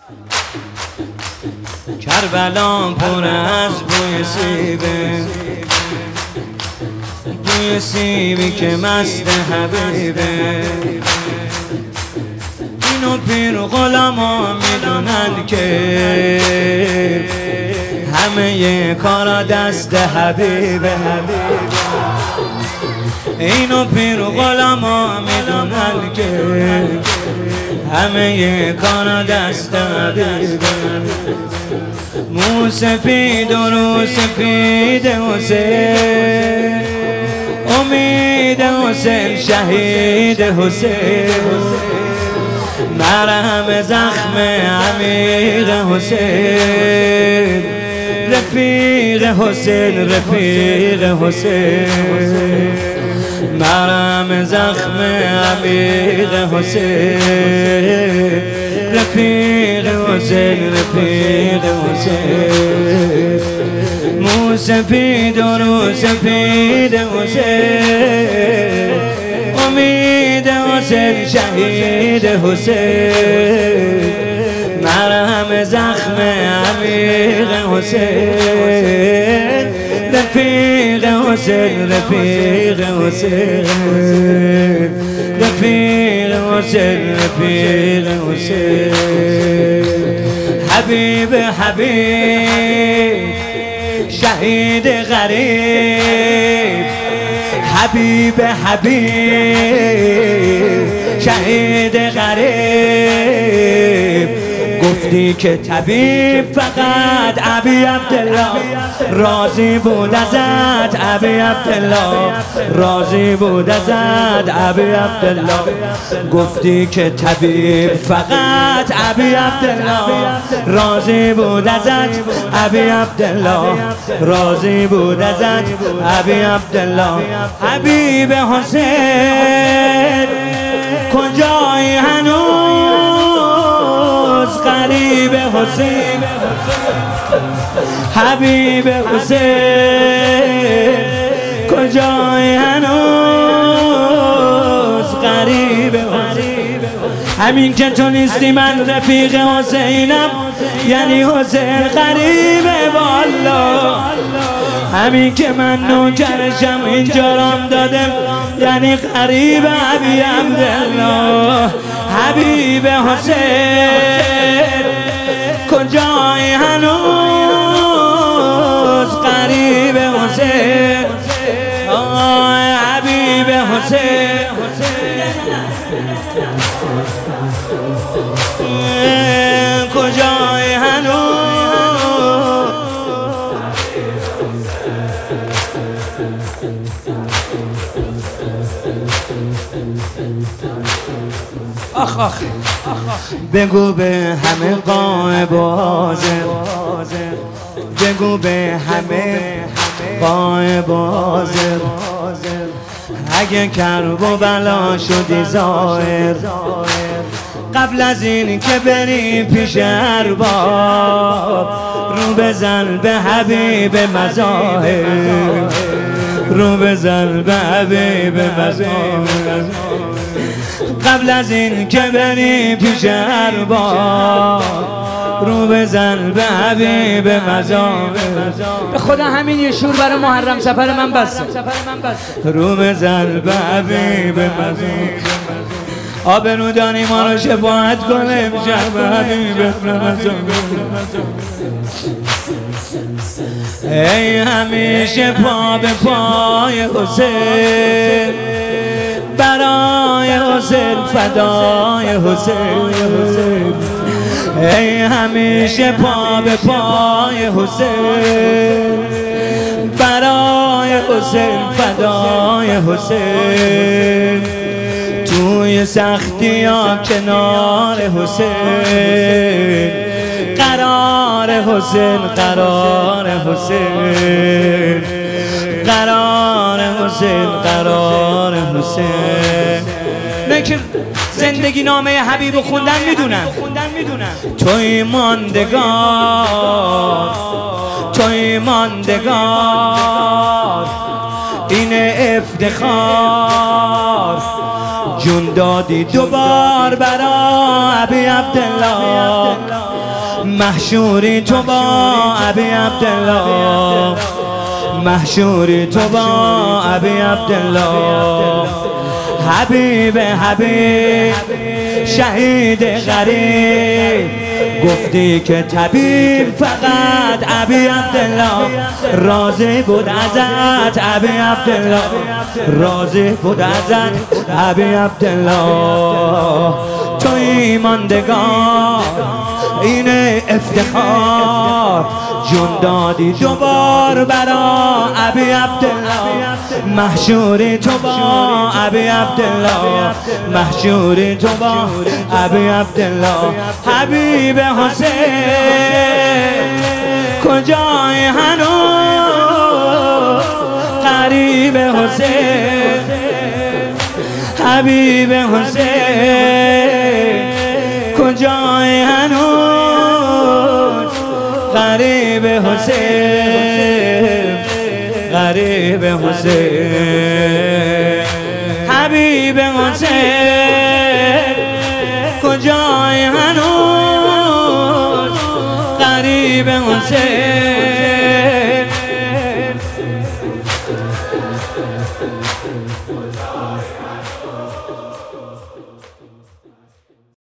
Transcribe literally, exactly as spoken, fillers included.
کربلا پر از بوی سیبه، بوی سیبی که مست حبیبه. اینو پیر غلاما میدونن که همه کارا دست حبیبه. اینو پیر غلاما میدونن که همه کارا دست حبیبه. مو سفید و رو سفید حسین، امید حسین شهید حسین، مرهم زخم عمیق حسین، رفیق حسین رفیق حسین، مرهم زخم عمیق حسین، رفیق حسین رفیق حسین. مو سفید و رو سفید حسین، امید حسین شهید حسین، مرهم زخم عمیق حسین، رفیق حسین رفیق حسین، رفیق حسین رفیق حسین. حبیب حبیب شهید غریب، حبیب حبیب شهید غریب. گفتی که طبیب فقط ابی عبدالله راضی بود ازت، ابی عبدالله راضی بود ازت، ابی عبدالله. گفتی که طبیب فقط ابی عبدالله راضی بود ازت، ابی عبدالله راضی بود ازت، ابی عبدالله. حبیب حسین کجایی هنوز، غریب حسین، حبیب حسین کجای هنوز، غریب حسین. همین که تو نیستی من رفیق حسینم، یعنی حسین غریبه والا. همین که من نوکرشم اینجا رام دادم، یعنی غریب ابی عبدالله. حبیب حسین کجای هنوز، غریب حسین، آه حبیب حسین کجای هنوز. آخ آخ بگو به همه قائب حاضر، بگو به همه قائب حاضر، اگه کرب و بلا شدی ظاهر، قبل از این که بری پیش ارباب، رو بزن به حبیب مظاهر، رو بزن به حبیب مظاهر. قبل از این که بری پیش ارباب، رو بزن به حبیب مظاهر. به خدا همین یه شور برای محرم سفر من بسته. رو بزن به حبیب مظاهر. آبرو دانی ما رو شفاعت کنه امشب به حبیب مظاهر. ای همیشه پا به پای حسین، برای حسین فدای حسین. ای همیشه پا به پای حسین، برای حسین فدای حسین. توی سختی ها کنار حسین، قرار حسین قرار حسین، قرار حسین قرار حسین. نه که زندگی نامه حبیب رو خوندن میدونن، توی ماندگار، توی ماندگار، این افتخار. جون دادی دوبار برا ابی عبدالله، محشوری تو با ابی عبدالله، محشوری تو با ابی عبدالله، حبیب حبیب شهید غریب، گفتی که طبیب فقط ابی عبدالله، راضی بود ازت ابی عبدالله، راضی بود ازت ابی عبدالله. تو ایماندگار این افتخار، جون دادی دوبار برا ابی عبدالله، محشوری تو با ابی عبدالله، محشوری تو با ابی عبدالله. حبیب حسین کجای هنوز، قریب حسین، حبیب حسین کجای هنوز، غریب حسین، غریب حسین، حبیب حسین کجای هنوز، غریب حسین.